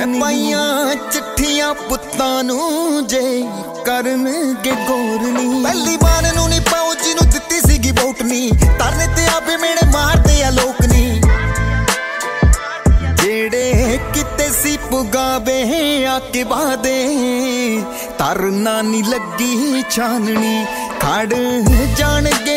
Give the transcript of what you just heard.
ਨੀ। ਪਾਈਆਂ ਚਿੱਠੀਆਂ ਪੁੱਤਾਂ ਨੂੰ ਜੇ ਕਰਨਗੇ ਗੌਰ ਨੀ। ਪਹਿਲੀ ਵਾਰ ਨੂੰ ਨੀ ਪਾਉ ਜਿਹਨੂੰ ਦਿੱਤੀ ਸੀਗੀ ਵੋਟ ਨੀ। ਤਰਨੇ ਤੇ ਆਪੇ ਮੇੜੇ ਮਾਰਦੇ ਆ ਲੋਕ ਨੀ। ਜਿਹੜੇ ਕਿਤੇ ਸੀ ਪੁਗਾਵੇ ਆ ਕੇ ਵਾਦੇ ਤਰਨਾ ਨੀ ਲੱਗੀ ਛਾਨਣੀ। ਖੜ ਜਾਣਗੇ